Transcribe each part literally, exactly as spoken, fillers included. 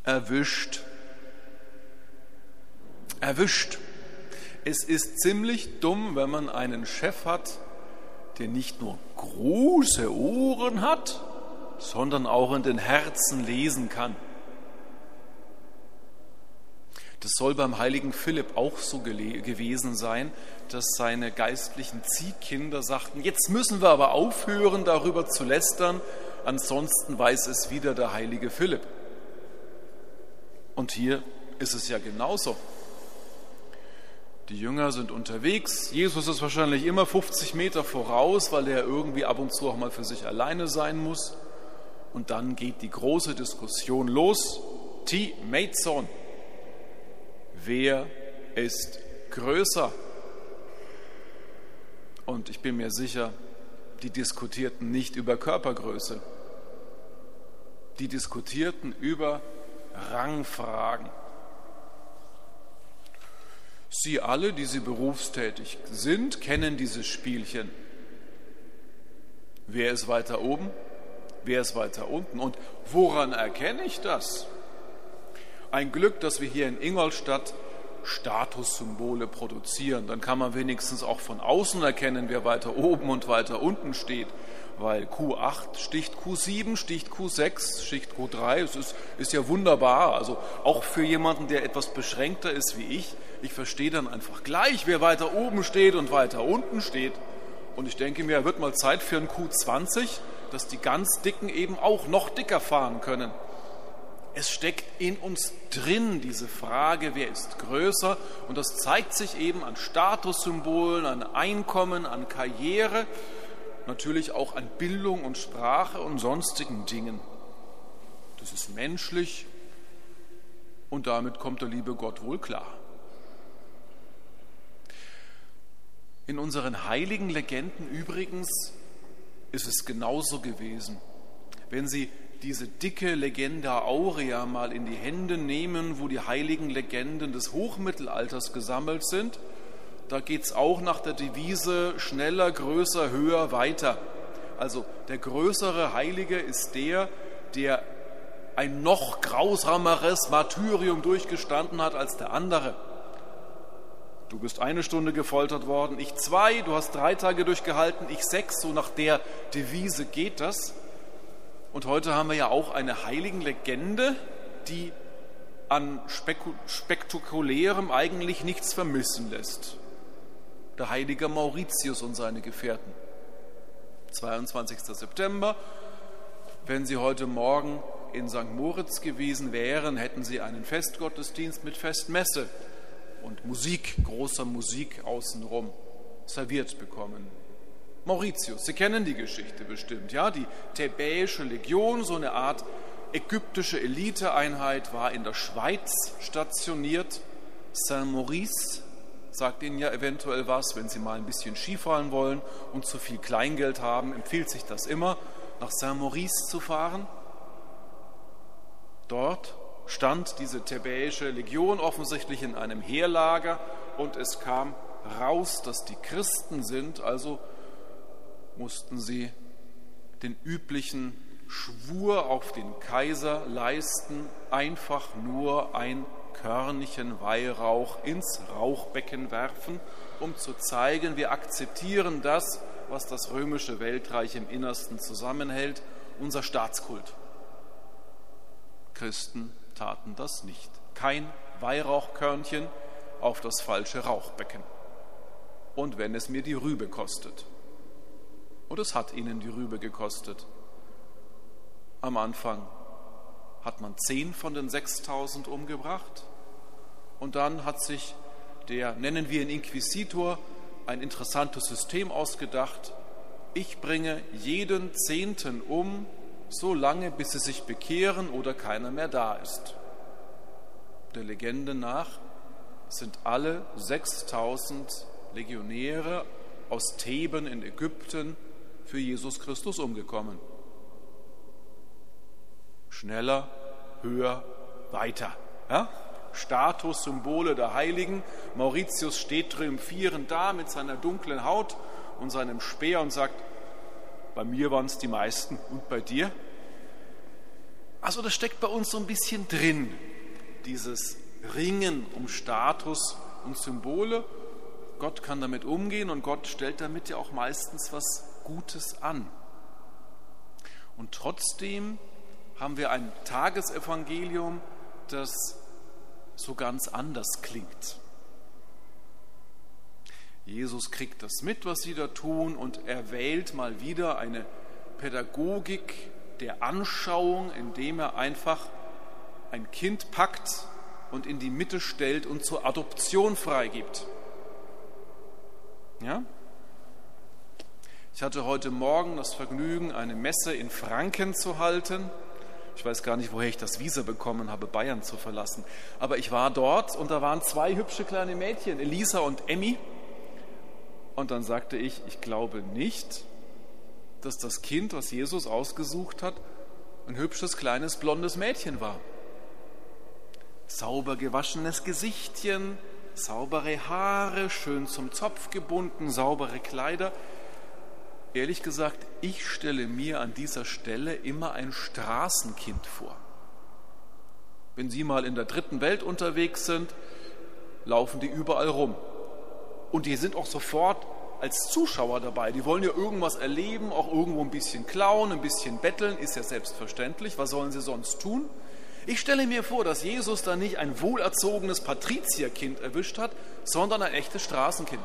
Erwischt. Erwischt. Es ist ziemlich dumm, wenn man einen Chef hat, der nicht nur große Ohren hat, sondern auch in den Herzen lesen kann. Das soll beim heiligen Philipp auch so gele- gewesen sein, dass seine geistlichen Ziehkinder sagten, jetzt müssen wir aber aufhören, darüber zu lästern, ansonsten weiß es wieder der heilige Philipp. Und hier ist es ja genauso. Die Jünger sind unterwegs, Jesus ist wahrscheinlich immer fünfzig Meter voraus, weil er irgendwie ab und zu auch mal für sich alleine sein muss. Und dann geht die große Diskussion los. Ti meizon. Wer ist größer? Und ich bin mir sicher, die diskutierten nicht über Körpergröße. Die diskutierten über Rangfragen. Sie alle, die Sie berufstätig sind, kennen dieses Spielchen. Wer ist weiter oben? Wer ist weiter unten? Und woran erkenne ich das? Ein Glück, dass wir hier in Ingolstadt Statussymbole produzieren. Dann kann man wenigstens auch von außen erkennen, wer weiter oben und weiter unten steht. Weil Q acht sticht Q sieben, sticht Q sechs, sticht Q drei. Es ist, ist ja wunderbar. Also auch für jemanden, der etwas beschränkter ist wie ich. Ich verstehe dann einfach gleich, wer weiter oben steht und weiter unten steht. Und ich denke mir, wird mal Zeit für ein Q zwanzig, dass die ganz Dicken eben auch noch dicker fahren können. Es steckt in uns drin, diese Frage, wer ist größer? Und das zeigt sich eben an Statussymbolen, an Einkommen, an Karriere, natürlich auch an Bildung und Sprache und sonstigen Dingen. Das ist menschlich und damit kommt der liebe Gott wohl klar. In unseren heiligen Legenden übrigens ist es genauso gewesen. Wenn Sie diese dicke Legenda Aurea mal in die Hände nehmen, wo die heiligen Legenden des Hochmittelalters gesammelt sind, da geht es auch nach der Devise schneller, größer, höher, weiter. Also der größere Heilige ist der, der ein noch grausameres Martyrium durchgestanden hat als der andere. Du bist eine Stunde gefoltert worden, ich zwei, du hast drei Tage durchgehalten, ich sechs, so nach der Devise geht das. Und heute haben wir ja auch eine Heiligenlegende, die an Spektakulärem eigentlich nichts vermissen lässt. Der heilige Mauritius und seine Gefährten. zweiundzwanzigster September. Wenn Sie heute Morgen in Sankt Moritz gewesen wären, hätten Sie einen Festgottesdienst mit Festmesse und Musik, großer Musik außenrum serviert bekommen. Mauritius, Sie kennen die Geschichte bestimmt, ja? Die Thebäische Legion, so eine Art ägyptische Eliteeinheit, war in der Schweiz stationiert. Saint-Maurice sagt Ihnen ja eventuell was, wenn Sie mal ein bisschen Skifahren wollen und zu viel Kleingeld haben, empfiehlt sich das immer, nach Saint-Maurice zu fahren. Dort stand diese Thebäische Legion offensichtlich in einem Heerlager und es kam raus, dass die Christen sind, also mussten sie den üblichen Schwur auf den Kaiser leisten, einfach nur ein Körnchen Weihrauch ins Rauchbecken werfen, um zu zeigen, wir akzeptieren das, was das römische Weltreich im Innersten zusammenhält, unser Staatskult. Christen taten das nicht. Kein Weihrauchkörnchen auf das falsche Rauchbecken. Und wenn es mir die Rübe kostet. Und es hat ihnen die Rübe gekostet. Am Anfang hat man zehn von den sechstausend umgebracht und dann hat sich der, nennen wir ihn Inquisitor, ein interessantes System ausgedacht. Ich bringe jeden Zehnten um, so lange, bis sie sich bekehren oder keiner mehr da ist. Der Legende nach sind alle sechstausend Legionäre aus Theben in Ägypten für Jesus Christus umgekommen. Schneller, höher, weiter. Ja? Statussymbole der Heiligen. Mauritius steht triumphierend da mit seiner dunklen Haut und seinem Speer und sagt, bei mir waren es die meisten und bei dir? Also das steckt bei uns so ein bisschen drin, dieses Ringen um Status und Symbole. Gott kann damit umgehen und Gott stellt damit ja auch meistens was Gutes an. Und trotzdem haben wir ein Tagesevangelium, das so ganz anders klingt. Jesus kriegt das mit, was sie da tun, und er wählt mal wieder eine Pädagogik der Anschauung, indem er einfach ein Kind packt und in die Mitte stellt und zur Adoption freigibt. Ja? Ich hatte heute Morgen das Vergnügen, eine Messe in Franken zu halten. Ich weiß gar nicht, woher ich das Visa bekommen habe, Bayern zu verlassen. Aber ich war dort und da waren zwei hübsche kleine Mädchen, Elisa und Emmy. Und dann sagte ich, ich glaube nicht, dass das Kind, was Jesus ausgesucht hat, ein hübsches, kleines, blondes Mädchen war. Sauber gewaschenes Gesichtchen, saubere Haare, schön zum Zopf gebunden, saubere Kleider. Ehrlich gesagt, ich stelle mir an dieser Stelle immer ein Straßenkind vor. Wenn Sie mal in der dritten Welt unterwegs sind, laufen die überall rum. Und die sind auch sofort als Zuschauer dabei. Die wollen ja irgendwas erleben, auch irgendwo ein bisschen klauen, ein bisschen betteln, ist ja selbstverständlich. Was sollen sie sonst tun? Ich stelle mir vor, dass Jesus da nicht ein wohlerzogenes Patrizierkind erwischt hat, sondern ein echtes Straßenkind.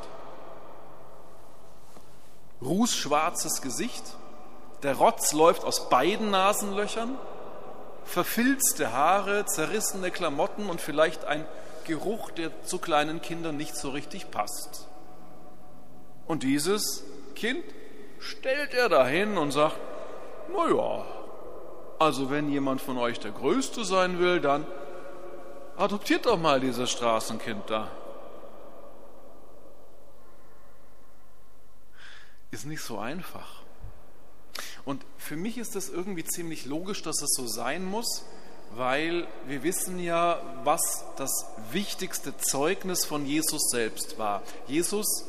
Rußschwarzes Gesicht, der Rotz läuft aus beiden Nasenlöchern, verfilzte Haare, zerrissene Klamotten und vielleicht ein Geruch, der zu kleinen Kindern nicht so richtig passt. Und dieses Kind stellt er dahin und sagt, naja, also wenn jemand von euch der Größte sein will, dann adoptiert doch mal dieses Straßenkind da. Ist nicht so einfach. Und für mich ist das irgendwie ziemlich logisch, dass es so sein muss, weil wir wissen ja, was das wichtigste Zeugnis von Jesus selbst war. Jesus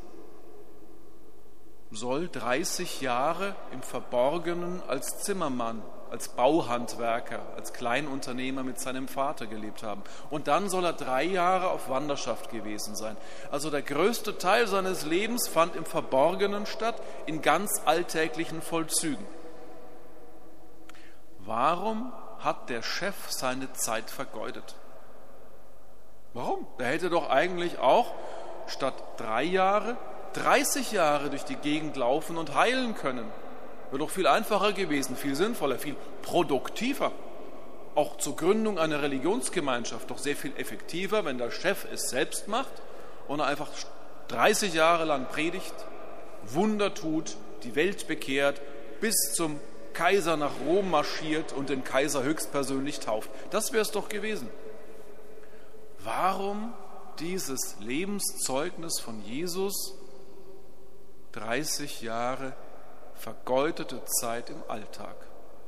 soll dreißig Jahre im Verborgenen als Zimmermann, als Bauhandwerker, als Kleinunternehmer mit seinem Vater gelebt haben. Und dann soll er drei Jahre auf Wanderschaft gewesen sein. Also der größte Teil seines Lebens fand im Verborgenen statt, in ganz alltäglichen Vollzügen. Warum hat der Chef seine Zeit vergeudet? Warum? Der hätte doch eigentlich auch statt drei Jahre dreißig Jahre durch die Gegend laufen und heilen können. Wäre doch viel einfacher gewesen, viel sinnvoller, viel produktiver. Auch zur Gründung einer Religionsgemeinschaft doch sehr viel effektiver, wenn der Chef es selbst macht und er einfach dreißig Jahre lang predigt, Wunder tut, die Welt bekehrt, bis zum Kaiser nach Rom marschiert und den Kaiser höchstpersönlich tauft. Das wäre es doch gewesen. Warum dieses Lebenszeugnis von Jesus, dreißig Jahre vergeudete Zeit im Alltag?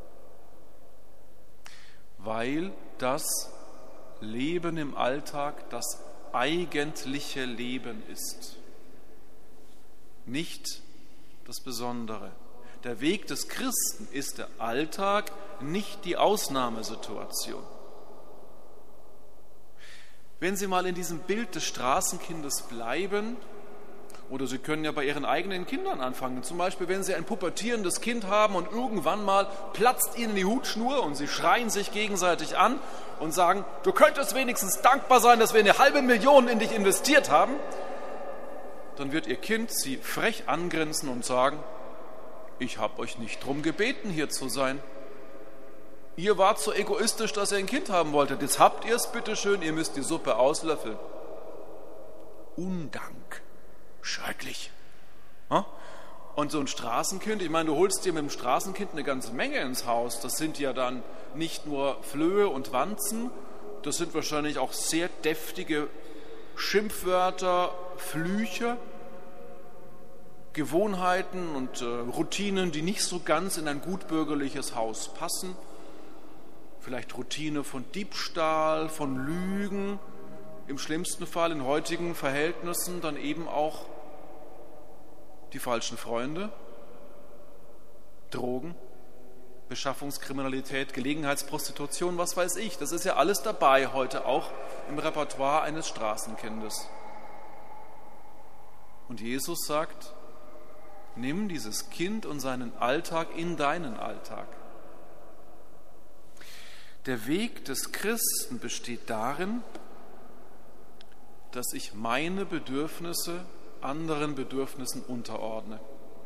Weil das Leben im Alltag das eigentliche Leben ist, nicht das Besondere. Der Weg des Christen ist der Alltag, nicht die Ausnahmesituation. Wenn Sie mal in diesem Bild des Straßenkindes bleiben, oder Sie können ja bei Ihren eigenen Kindern anfangen. Zum Beispiel, wenn Sie ein pubertierendes Kind haben und irgendwann mal platzt Ihnen die Hutschnur und Sie schreien sich gegenseitig an und sagen, du könntest wenigstens dankbar sein, dass wir eine halbe Million in dich investiert haben, dann wird Ihr Kind Sie frech angrinsen und sagen, ich habe euch nicht drum gebeten, hier zu sein. Ihr wart so egoistisch, dass ihr ein Kind haben wolltet. Jetzt habt ihr es, bitteschön, ihr müsst die Suppe auslöffeln. Undank. Schrecklich. Und so ein Straßenkind, ich meine, du holst dir mit dem Straßenkind eine ganze Menge ins Haus. Das sind ja dann nicht nur Flöhe und Wanzen, das sind wahrscheinlich auch sehr deftige Schimpfwörter, Flüche, Gewohnheiten und äh, Routinen, die nicht so ganz in ein gutbürgerliches Haus passen. Vielleicht Routine von Diebstahl, von Lügen, im schlimmsten Fall in heutigen Verhältnissen dann eben auch die falschen Freunde, Drogen, Beschaffungskriminalität, Gelegenheitsprostitution, was weiß ich. Das ist ja alles dabei heute auch im Repertoire eines Straßenkindes. Und Jesus sagt, nimm dieses Kind und seinen Alltag in deinen Alltag. Der Weg des Christen besteht darin, dass ich meine Bedürfnisse anderen Bedürfnissen unterordne.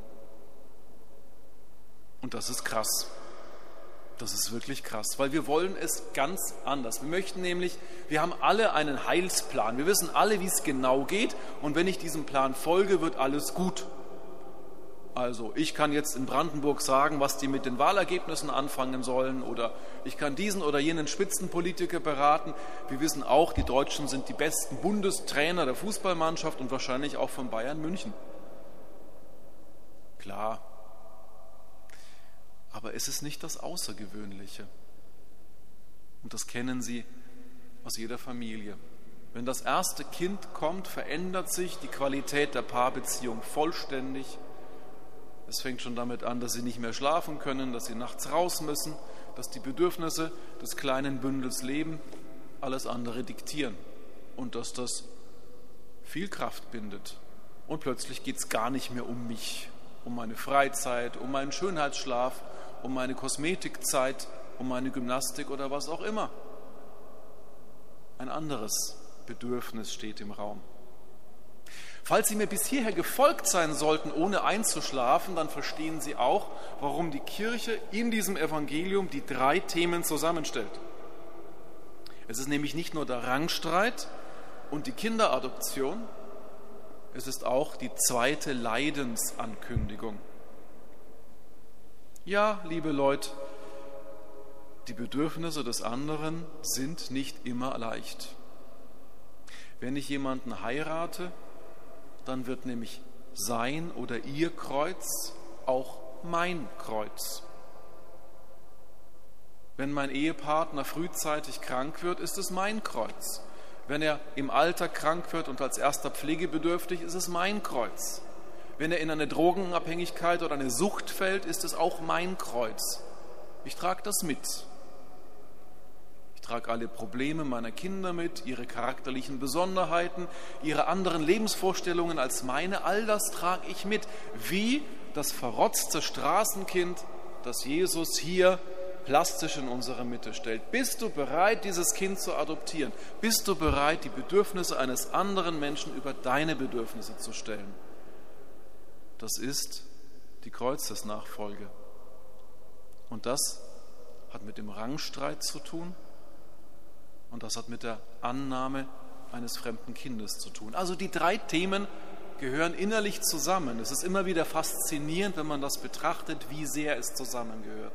Und das ist krass. Das ist wirklich krass, weil wir wollen es ganz anders. Wir möchten nämlich, wir haben alle einen Heilsplan. Wir wissen alle, wie es genau geht. Und wenn ich diesem Plan folge, wird alles gut. Also ich kann jetzt in Brandenburg sagen, was die mit den Wahlergebnissen anfangen sollen, oder ich kann diesen oder jenen Spitzenpolitiker beraten. Wir wissen auch, die Deutschen sind die besten Bundestrainer der Fußballmannschaft und wahrscheinlich auch von Bayern München. Klar. Aber es ist nicht das Außergewöhnliche. Und das kennen Sie aus jeder Familie. Wenn das erste Kind kommt, verändert sich die Qualität der Paarbeziehung vollständig. Es fängt schon damit an, dass sie nicht mehr schlafen können, dass sie nachts raus müssen, dass die Bedürfnisse des kleinen Bündels Leben alles andere diktieren und dass das viel Kraft bindet. Und plötzlich geht es gar nicht mehr um mich, um meine Freizeit, um meinen Schönheitsschlaf, um meine Kosmetikzeit, um meine Gymnastik oder was auch immer. Ein anderes Bedürfnis steht im Raum. Falls Sie mir bis hierher gefolgt sein sollten, ohne einzuschlafen, dann verstehen Sie auch, warum die Kirche in diesem Evangelium die drei Themen zusammenstellt. Es ist nämlich nicht nur der Rangstreit und die Kinderadoption, es ist auch die zweite Leidensankündigung. Ja, liebe Leute, die Bedürfnisse des anderen sind nicht immer leicht. Wenn ich jemanden heirate, dann wird nämlich sein oder ihr Kreuz auch mein Kreuz. Wenn mein Ehepartner frühzeitig krank wird, ist es mein Kreuz. Wenn er im Alter krank wird und als erster pflegebedürftig, ist es mein Kreuz. Wenn er in eine Drogenabhängigkeit oder eine Sucht fällt, ist es auch mein Kreuz. Ich trage das mit. Ich trage alle Probleme meiner Kinder mit, ihre charakterlichen Besonderheiten, ihre anderen Lebensvorstellungen als meine. All das trage ich mit, wie das verrotzte Straßenkind, das Jesus hier plastisch in unsere Mitte stellt. Bist du bereit, dieses Kind zu adoptieren? Bist du bereit, die Bedürfnisse eines anderen Menschen über deine Bedürfnisse zu stellen? Das ist die Kreuzesnachfolge. Und das hat mit dem Rangstreit zu tun und das hat mit der Annahme eines fremden Kindes zu tun. Also die drei Themen gehören innerlich zusammen. Es ist immer wieder faszinierend, wenn man das betrachtet, wie sehr es zusammengehört.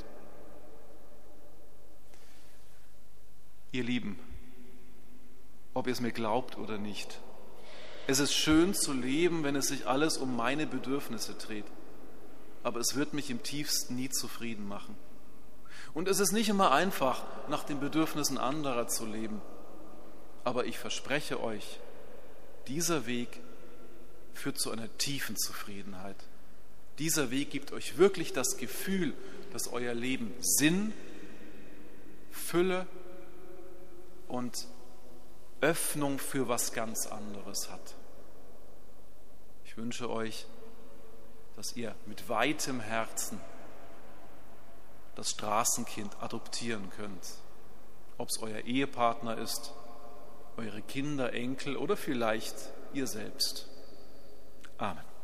Ihr Lieben, ob ihr es mir glaubt oder nicht, es ist schön zu leben, wenn es sich alles um meine Bedürfnisse dreht. Aber es wird mich im tiefsten nie zufrieden machen. Und es ist nicht immer einfach, nach den Bedürfnissen anderer zu leben. Aber ich verspreche euch, dieser Weg führt zu einer tiefen Zufriedenheit. Dieser Weg gibt euch wirklich das Gefühl, dass euer Leben Sinn, Fülle und Öffnung für was ganz anderes hat. Ich wünsche euch, dass ihr mit weitem Herzen das Straßenkind adoptieren könnt. Ob es euer Ehepartner ist, eure Kinder, Enkel oder vielleicht ihr selbst. Amen.